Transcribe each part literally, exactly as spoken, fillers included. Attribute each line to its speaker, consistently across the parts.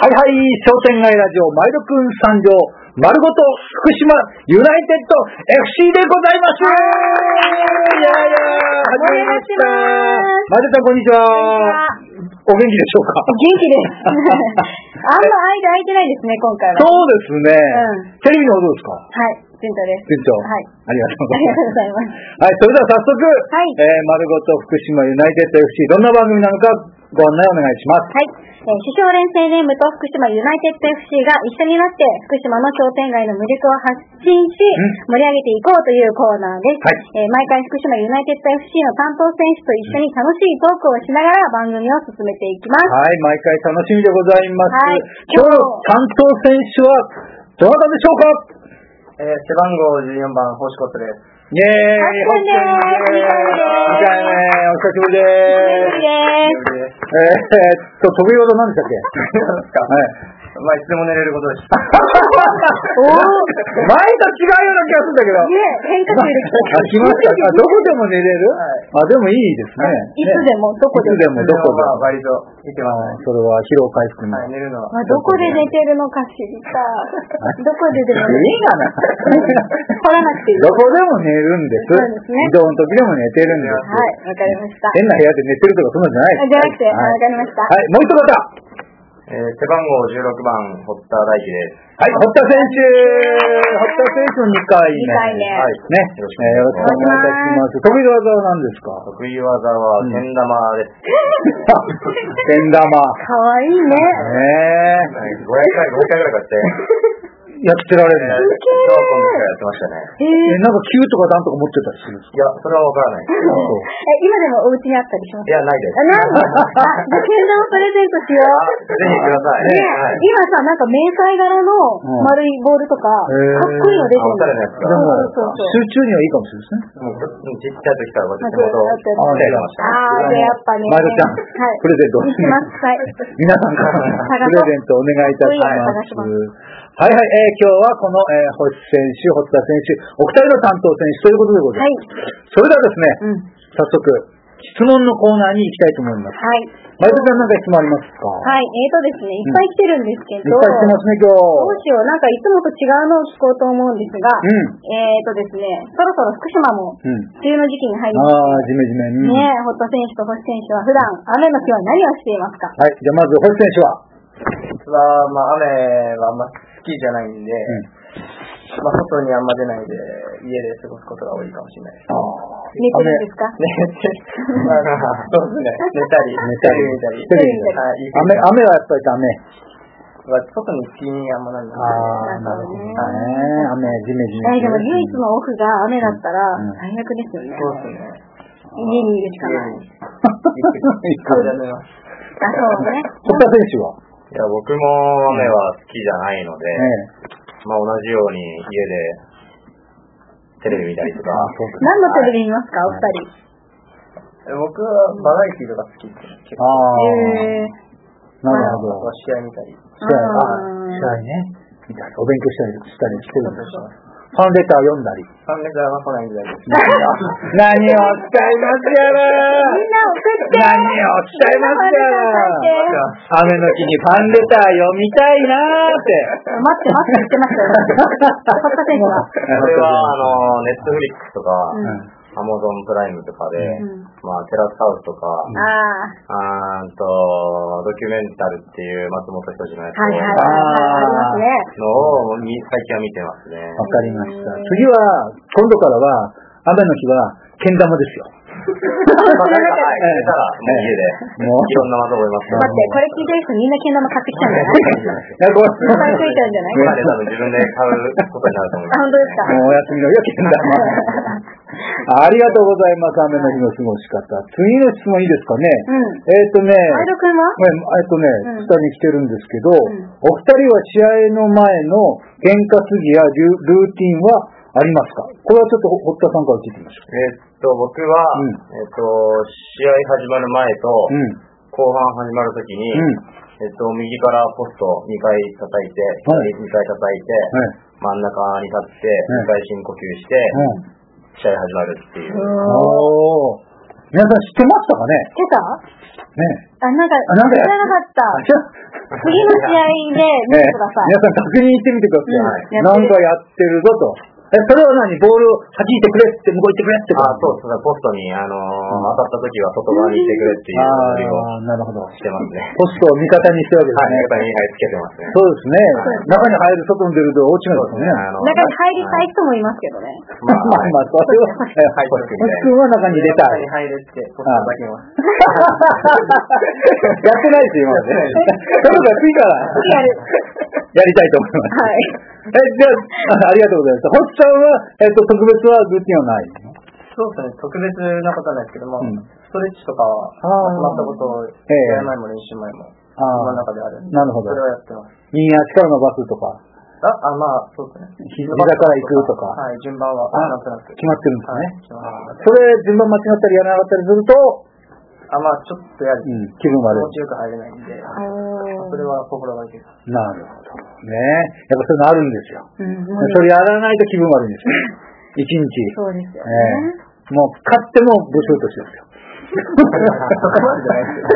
Speaker 1: はいはい、商店街ラジオ、マイルくん参上、丸ごと福島ユナイテッド エフシー でございます。いやいや、始まりました。マイルさん、こんにちは。お元気でしょうか？
Speaker 2: 元気です。あんま間空いてないですね、今回は。
Speaker 1: そうですね。うん、テレビの方どうですか？
Speaker 2: はい、順調です。
Speaker 1: 順調。
Speaker 2: はい。
Speaker 1: ありがとうございます。
Speaker 2: はい、
Speaker 1: それでは早速、
Speaker 2: はい、
Speaker 1: えー、丸ごと福島ユナイテッド エフシー、どんな番組なのかご案内お願いします。
Speaker 2: はい。えー、主将連青年部と福島ユナイテッド エフシー が一緒になって福島の商店街の魅力を発信し、盛り上げていこうというコーナーです。はい。えー、毎回福島ユナイテッド エフシー の担当選手と一緒に楽しいトークをしながら番組を進めていきます。
Speaker 1: はい、毎回楽しみでございます。はい。今日の担当選手はどなたでしょうか？
Speaker 3: えー、背番号じゅうよんばん、星子です。
Speaker 1: イェーイ、
Speaker 2: 星子です。
Speaker 1: にかいめ、お久しぶりです。えーっと、得意技何でしたっけ？
Speaker 3: 何ですか？はい。まあ、いつでも寝れることです。
Speaker 1: おー、前と違うような気がするんだけど。
Speaker 2: ね、変化球で
Speaker 1: 来ました。あ、どこでも寝れる？はい、あ、でもいいですね。
Speaker 2: いつでも、どこでも。
Speaker 1: いつでも、どこでも。
Speaker 3: 割といけます。
Speaker 1: それは疲労回復に。
Speaker 3: はい、寝るのは。
Speaker 2: まあ、どこで寝てるのか知りたい。どこででも
Speaker 1: 寝る。いいがな。
Speaker 2: 掘らなくていい。
Speaker 1: どこでも寝るんです。
Speaker 2: そうですね。
Speaker 1: 移動の時でも寝てるんです。
Speaker 2: はい、わかりました。
Speaker 1: 変な部屋で寝てるとかそんなんじゃないです。
Speaker 2: じゃなくて、わかりました。
Speaker 1: はい、もう一方。
Speaker 3: えー、背番号じゅうろくばん、堀田大輝です。
Speaker 1: はい、堀田選手堀田選手のにかいめ。
Speaker 2: にかいめ。
Speaker 1: はい。ね。よろしくお願いいたします。得意技は何ですか？
Speaker 3: 得意技は、けん玉です。
Speaker 1: けん玉。
Speaker 2: かわいいね。
Speaker 1: ねえ。
Speaker 3: ごひゃくかい、ごひゃくかいぐらい買って。
Speaker 1: やってられるね。
Speaker 3: すげー。小学校の時からやってましたね。
Speaker 1: え、なんかきゅうとか段とか持ってたりするんですか？
Speaker 3: いや、それはわからないです。
Speaker 2: え、今でもお家にあったりしますか？
Speaker 3: いや、ないです。
Speaker 2: あ、ないの？あ、じゃあけん玉プレゼントしよう。
Speaker 3: ぜひください。
Speaker 2: ね、はい、今さ、なんか迷彩柄の丸いボールとか、かっこいいの出てる。
Speaker 1: そうそうそう。集中にはいいかもしれないですね。
Speaker 3: ちっちゃい時からこうやって手元を
Speaker 2: ああ、で、やっぱね。
Speaker 1: まるちゃん、プレゼント
Speaker 2: します。はい。
Speaker 1: 皆さんからプレゼントお願いいたします。はいはい、えー、今日はこの、えー、星選手、堀田選手、お二人の担当選手ということでございます。はい。それではですね、うん、早速、質問のコーナーに行きたいと思います。はい。前田さん、何か質問ありますか？
Speaker 2: はい、えーとですね、いっぱい来てるんですけど、
Speaker 1: うん、いっぱい来てますね、今日。
Speaker 2: どうしよう、なんかいつもと違うのを聞こうと思うんですが、うん、えーとですね、そろそろ福島も梅雨の時期に入ります。
Speaker 1: ああ、ジメジメ。
Speaker 2: ねえ、堀田選手と星選手は普段、雨の日は何をしていますか？
Speaker 1: はい、じゃあまず星選手は？
Speaker 3: 実は、まあ、雨はあんま好きじゃないんで、うん、まあ、外にあんま出ないで、家で過ごすことが多いかもしれないです。あ
Speaker 2: あ、寝てるんですか？
Speaker 3: 寝て、まあ、そうですね。寝たり、寝たり、見たり。
Speaker 1: テレビ見たり。雨、雨はやっぱりダメ。
Speaker 3: 外に好きにあんまないんで。
Speaker 1: ああ、なるほどね。雨、ジメジメ。
Speaker 2: え、でも唯一のオフが雨だったら、最悪ですよね。
Speaker 3: そうですね。
Speaker 2: 家にいるしかない。
Speaker 3: そうだね。
Speaker 2: あ、そうね。
Speaker 1: 堀田選手は？
Speaker 3: いや、僕も雨は好きじゃないので、まあ同じように家でテレビ見たりとか。
Speaker 2: 何のテレビ見ますか、お二人？
Speaker 3: 僕はバラエティとか好きです結構。
Speaker 1: ああ。なるほど。
Speaker 3: 試合見たり。
Speaker 1: 試合、試合ね。見たり、お勉強したりしたりしてるんですか？ファンレター読んだり。
Speaker 3: ファンレターは来ないんじゃないですか。
Speaker 1: 何を使いますやら。
Speaker 2: みんな送って。
Speaker 1: 何を使いますやら。雨の日にファンレター読みたいなーって。
Speaker 2: 待って待って言ってましたよ。堀田選手は。
Speaker 3: これは、あの、ネットフリックスとか、アマゾンプライムとかで、うん、まあ、テラスハウスとか、うん、あーと、ドキュメンタルっていう松本人志のやつを、はいはいはい、のを最近は見てますね。
Speaker 1: わかりました。次は、今度からは、雨の日は、けん玉ですよ。
Speaker 3: まあ、誰か入ってたら、もう家で、もういろんな技を覚えます。
Speaker 2: 待って、これ聞いてる人みんなけん玉買ってきたんじゃない？いや、これ、いっぱいついちゃうんじゃない？
Speaker 3: 今で多分自分で買うことになると思います。
Speaker 2: あ、本当ですか？
Speaker 1: もうお休みの日はけん玉。ありがとうございます。雨の日の過ごし方。次の質問いいですかね？うん、えっとね、
Speaker 2: 前田君は？
Speaker 1: えっとね、下に来てるんですけど、お二人は試合の前の験担ぎやルーティンはありますか？これはちょっと堀田さんから聞いてみましょう。
Speaker 3: えっと、僕は、うん、えっと、試合始まる前と、うん、後半始まるときに、うん、えっと、右からポストにかい叩いて、はい、にかい叩いて、はい、真ん中に立って、にかい深呼吸して、試合始まるっていう。
Speaker 1: おー。皆さん知ってましたかね？
Speaker 2: 知ってた？
Speaker 1: ね。
Speaker 2: あ、なんか、知らなかった。 次の試合で見てください。
Speaker 1: 皆さん確認してみてください。なんかやってるぞと。え、それは何ボールを弾いてくれって、向こう行ってくれって。
Speaker 3: あ、そうですね。ポストに、あのー、当たった時は外側に行ってくれっていうノリを
Speaker 1: なるほど
Speaker 3: してますね。
Speaker 1: ポストを味方にしてるわけですね。
Speaker 3: はい、味方に、はい、つけてますね。
Speaker 1: そうですね。中に入る、外に出ると大違いですね。
Speaker 2: 中に入りたい人もいますけどね。
Speaker 1: まあまあ、それは、
Speaker 3: はい、
Speaker 1: 星君は中に入れたい。
Speaker 3: 中に入れって、ポストだけは。
Speaker 1: やってないですよ、今まで。それが次からやりたいと思います。
Speaker 2: はい。
Speaker 1: え、じゃあ、ありがとうございます。星ちゃんは、えっと、特別はルーティンはないの？
Speaker 4: そうですね、特別なことはないですけども、うん、ストレッチとかは、集まったことを、試合前も練習前も、自分の中であるんで、
Speaker 1: なるほど。
Speaker 4: それはやってます。
Speaker 1: 右足から伸ばすとか。
Speaker 4: あ、あ、まあ、そうですね。
Speaker 1: 膝から行くとか。
Speaker 4: はい、順番は、なんとなく。
Speaker 1: 決まってるんですね。はい、それ、順番間違ったりやらなかったりすると、
Speaker 4: あ、まあ、ちょっとやる。
Speaker 1: うん、気分悪い。
Speaker 4: 気持ちよく入れないんで、それは心がけです。
Speaker 1: なるほど。ねやっぱそういうのあるんですよ。うん、それやらないと気分悪いんですよ。一日。
Speaker 2: そうですよね。
Speaker 1: えー、もう、勝ってもブスとしてですよ。そこまでじゃないですよ。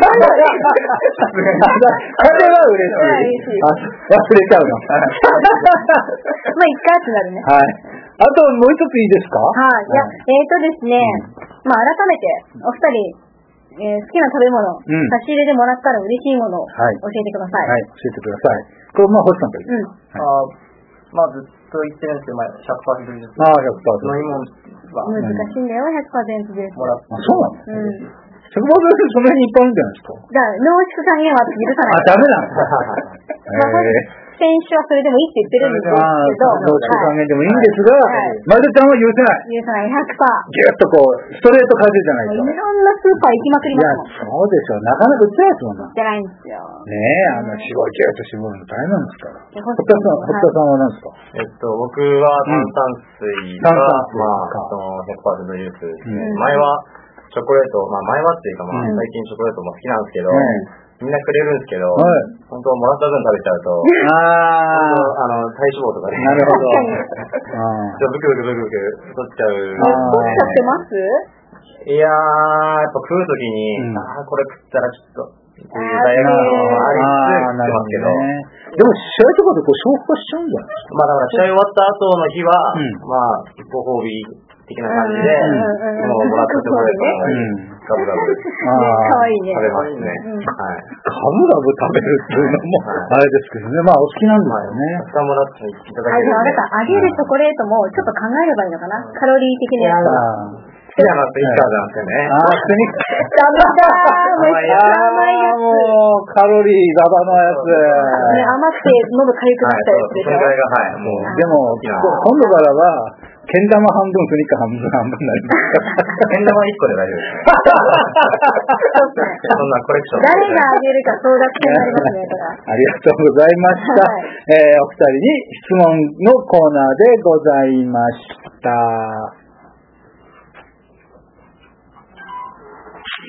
Speaker 1: 彼は嬉しい。あ、忘れちゃうの。
Speaker 2: まあ、一回ってなるね。
Speaker 1: はい。あと、もう一ついいですか？
Speaker 2: はい。いや、えーとですね、まあ、改めて、お二人、えー、好きな食べ物、うん、差し入れでもらったら嬉しいものを教えてください。
Speaker 1: はい、はい、教えてください。これ、まあ、星さんと言う。
Speaker 4: うん。はい、あまあ、ずっと言ってるんですけど、まあ、ひゃくパーセント です。
Speaker 1: ああ、ひゃくパーセント。
Speaker 4: 飲み物は。
Speaker 2: 難しいんだよ、ひゃくパーセント です。
Speaker 4: もらって。
Speaker 1: あ、そうなの？うん。ひゃくパーセント そんなにいっぱいあるんじゃないですか？
Speaker 2: じゃあ、濃縮還元は許さない。
Speaker 1: あ、ダメなんですか？
Speaker 2: 選手はそれでもいいって言ってるんですけど、
Speaker 1: 濃縮還元でもいいんですが、マルちゃんは許せない。
Speaker 2: 許せない、ひゃくパーセント。
Speaker 1: ぎゅっとこう、ストレート感じじゃないと。
Speaker 2: いろんなスーパー行きまくります
Speaker 1: もん。いや、そうでしょう。なかなか売ってないですもんな。
Speaker 2: 売ってないんですよ。
Speaker 1: ねえ、あの、絞りぎゅっと絞るの大変なんですから。堀田さん、堀田さんは何ですか？
Speaker 3: えっと、僕は炭酸水が、まあ、その ひゃくパーセント ジュースですね。前は、チョコレート、まあ前はっていうかまあ最近チョコレートも好きなんですけど、みんなくれるんですけど、本当もらった分食べちゃうと、ああの、体脂肪とかね。
Speaker 1: なるほど。
Speaker 3: ブクブクブクブク取っちゃう。
Speaker 2: 取っちゃってます？
Speaker 3: いやー、やっぱ食うときに、ああ、これ食ったらちょっと、っていう大学のありつつってますけど、
Speaker 1: でも試合とかでこう消化しちゃうんじゃないですか？
Speaker 3: まあだから試合終わった後の日は、まあ、ご褒美的な感じで、もうもらったチョコレートをガブガブ
Speaker 2: かわいいね。
Speaker 3: 食べますね。はい。
Speaker 1: ガブガブ食べるっていうのもあれですけどね。まあお好きなんですよね。
Speaker 3: たくさんもらっていただける。
Speaker 2: あ、でもあれか、あげるチョコレートもちょっと考えればいいのかな。カロリー的なやつは。
Speaker 3: 好きなのっていいからなんですよね。
Speaker 1: ああ、普通に。
Speaker 2: ダメだー。めっちゃ甘いやつ。
Speaker 1: もう、カロリーガバのやつ。
Speaker 2: ね、甘くて喉かゆくなったやつでしょ。
Speaker 3: それが、はい。もう、
Speaker 1: でも、今度からは、けん玉半分、スニッカ半分、半分になります。
Speaker 3: けん玉いっこで大丈夫です。そんなコレクション。
Speaker 2: 誰があげるか争奪戦になりますね、これ。
Speaker 1: ありがとうございました。はい、えー、お二人に質問のコーナーでございました。